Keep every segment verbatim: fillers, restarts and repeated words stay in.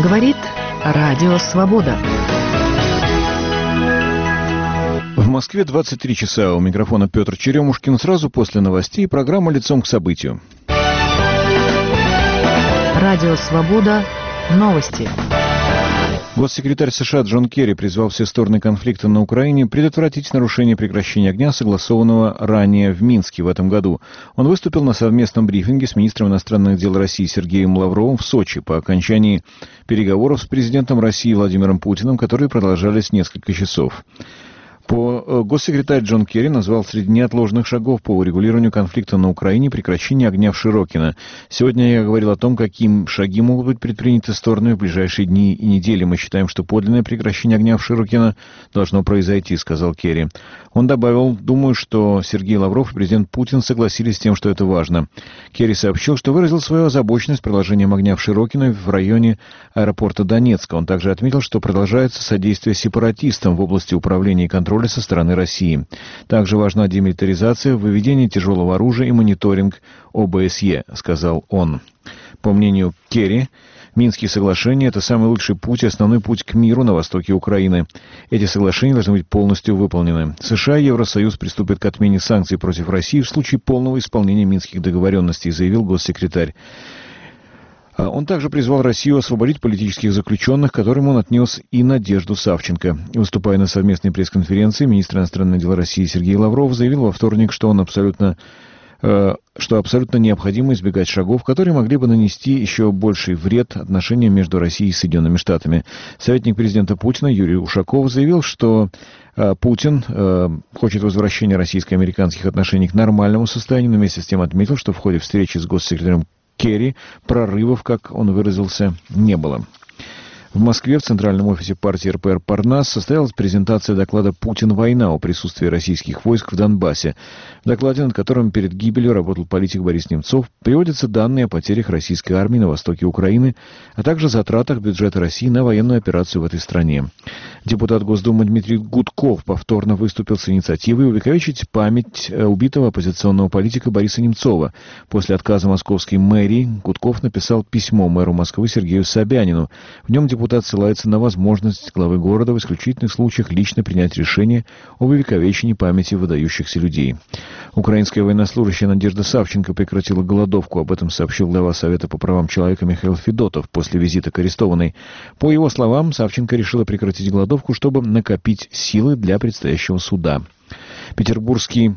Говорит Радио Свобода. В Москве двадцать три часа. У микрофона Петр Черемушкин. Сразу после новостей программа «Лицом к событию». Радио Свобода. Новости. Госсекретарь США Джон Керри призвал все стороны конфликта на Украине предотвратить нарушение прекращения огня, согласованного ранее в Минске в этом году. Он выступил на совместном брифинге с министром иностранных дел России Сергеем Лавровым в Сочи по окончании переговоров с президентом России Владимиром Путиным, которые продолжались несколько часов. По госсекретарь Джон Керри назвал среди неотложных шагов по урегулированию конфликта на Украине прекращение огня в Широкино. Сегодня я говорил о том, какие шаги могут быть предприняты сторонами в ближайшие дни и недели. Мы считаем, что подлинное прекращение огня в Широкино должно произойти, сказал Керри. Он добавил: думаю, что Сергей Лавров и президент Путин согласились с тем, что это важно. Керри сообщил, что выразил свою озабоченность продолжением огня в Широкино в районе аэропорта Донецка. Он также отметил, что продолжается содействие сепаратистам в области управления и контроля со стороны России. Также важна демилитаризация, выведение тяжелого оружия и мониторинг О Бэ С Е, сказал он. По мнению Керри, Минские соглашения – это самый лучший путь и основной путь к миру на востоке Украины. Эти соглашения должны быть полностью выполнены. США и Евросоюз приступят к отмене санкций против России в случае полного исполнения Минских договоренностей, заявил госсекретарь. Он также призвал Россию освободить политических заключенных, которым он отнес и Надежду Савченко. Выступая на совместной пресс-конференции, министр иностранных дел России Сергей Лавров заявил во вторник, что он абсолютно, э, что абсолютно необходимо избегать шагов, которые могли бы нанести еще больший вред отношениям между Россией и Соединенными Штатами. Советник президента Путина Юрий Ушаков заявил, что э, Путин э, хочет возвращения российско-американских отношений к нормальному состоянию, но вместе с тем отметил, что в ходе встречи с госсекретарем Керри прорывов, как он выразился, не было. В Москве в Центральном офисе партии Эр Пэ Эр «Парнас» состоялась презентация доклада «Путин. Война» о присутствии российских войск в Донбассе. В докладе, над которым перед гибелью работал политик Борис Немцов, приводятся данные о потерях российской армии на востоке Украины, а также затратах бюджета России на военную операцию в этой стране. Депутат Госдумы Дмитрий Гудков повторно выступил с инициативой увековечить память убитого оппозиционного политика Бориса Немцова. После отказа московской мэрии Гудков написал письмо мэру Москвы Сергею Собянину. В нем депутат Депутат ссылается на возможность главы города в исключительных случаях лично принять решение об увековечении памяти выдающихся людей. Украинская военнослужащая Надежда Савченко прекратила голодовку. Об этом сообщил глава Совета по правам человека Михаил Федотов после визита к арестованной. По его словам, Савченко решила прекратить голодовку, чтобы накопить силы для предстоящего суда. Петербургский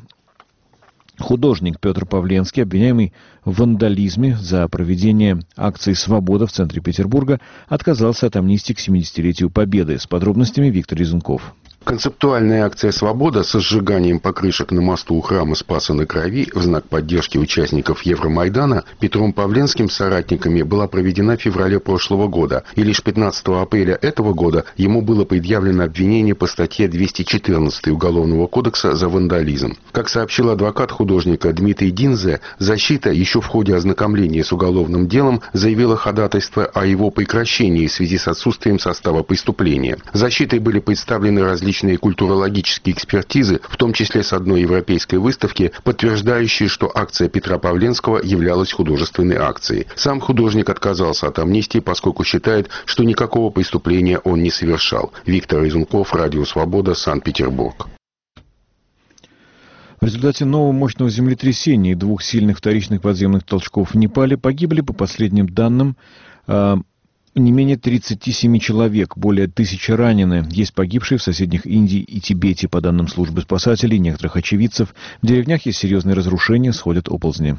художник Петр Павленский, обвиняемый в вандализме за проведение акции «Свобода» в центре Петербурга, отказался от амнистии к семидесятилетию Победы. С подробностями Виктор Резунков. Концептуальная акция «Свобода» со сжиганием покрышек на мосту у храма Спаса на Крови в знак поддержки участников Евромайдана Петром Павленским с соратниками была проведена в феврале прошлого года, и лишь пятнадцатого апреля этого года ему было предъявлено обвинение по статье двести четырнадцать Уголовного кодекса за вандализм. Как сообщил адвокат художника Дмитрий Динзе, защита еще в ходе ознакомления с уголовным делом заявила ходатайство о его прекращении в связи с отсутствием состава преступления. Защитой были представлены различные культурологические экспертизы, в том числе с одной европейской выставки, подтверждающие, что акция Петра Павленского являлась художественной акцией. Сам художник отказался от амнистии, поскольку считает, что никакого преступления он не совершал. Виктор Резунков, Радио Свобода, Санкт-Петербург. В результате нового мощного землетрясения и двух сильных вторичных подземных толчков в Непале погибли, по последним данным, не менее тридцати семи человек, более тысячи ранены. Есть погибшие в соседних Индии и Тибете. По данным службы спасателей и некоторых очевидцев, в деревнях есть серьезные разрушения, сходят оползни.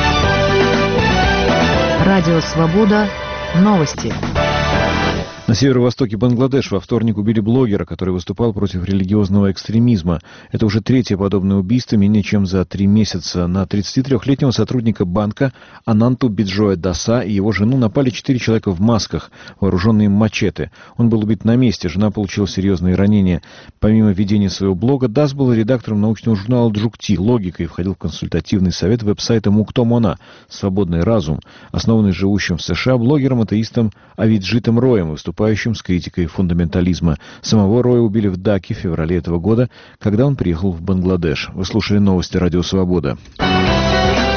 Радио Свобода. Новости. На северо-востоке Бангладеш во вторник убили блогера, который выступал против религиозного экстремизма. Это уже третье подобное убийство менее чем за три месяца. На тридцатитрёхлетнего сотрудника банка Ананту Биджоя Даса и его жену напали четыре человека в масках, вооруженные мачете. Он был убит на месте, жена получила серьезные ранения. Помимо ведения своего блога, Дас был редактором научного журнала «Джукти. Логика» и входил в консультативный совет веб-сайта «Муктомона» «Свободный разум», основанный живущим в США блогером-атеистом Авиджитом Роем, выступающим с критикой фундаментализма. Самого Роя убили в Даке в феврале этого года, когда он приехал в Бангладеш. Вы слушали новости Радио Свобода.